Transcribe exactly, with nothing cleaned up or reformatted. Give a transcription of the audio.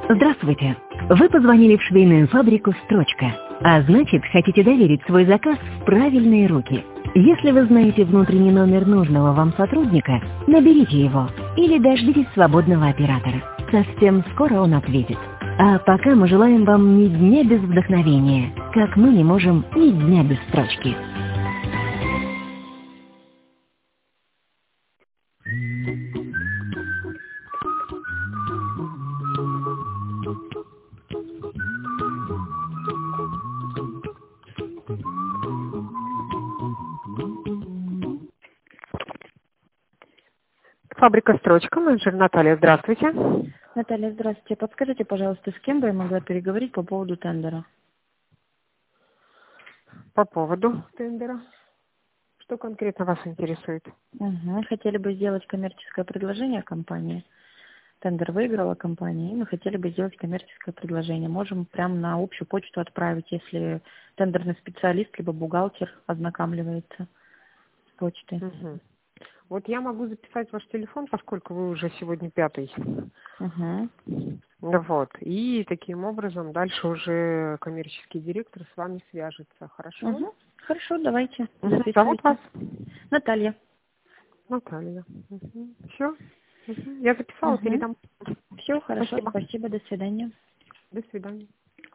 Здравствуйте. Вы позвонили в швейную фабрику «Строчка», а значит, хотите доверить свой заказ в правильные руки. Если вы знаете внутренний номер нужного вам сотрудника, наберите его или дождитесь свободного оператора. Совсем скоро он ответит. А пока мы желаем вам ни дня без вдохновения, как мы не можем ни дня без строчки. Фабрика «Строчка», менеджер Наталья, здравствуйте. Наталья, здравствуйте. Подскажите, пожалуйста, с кем бы я могла переговорить по поводу тендера? По поводу тендера. Что конкретно вас интересует? Угу. Хотели бы сделать коммерческое предложение компании. Тендер выиграла компания, и мы хотели бы сделать коммерческое предложение. Можем прямо на общую почту отправить, если тендерный специалист либо бухгалтер ознакомливается с почтой. Угу. Вот я могу записать ваш телефон, поскольку вы уже сегодня пятый. Угу. Вот. И таким образом дальше уже коммерческий директор с вами свяжется. Хорошо? Угу. Хорошо, давайте. Угу. Зовут вас? Наталья. Наталья. Угу. Все? Угу. Я записала, Угу. передам. Все, хорошо, Спасибо. спасибо, до свидания. До свидания.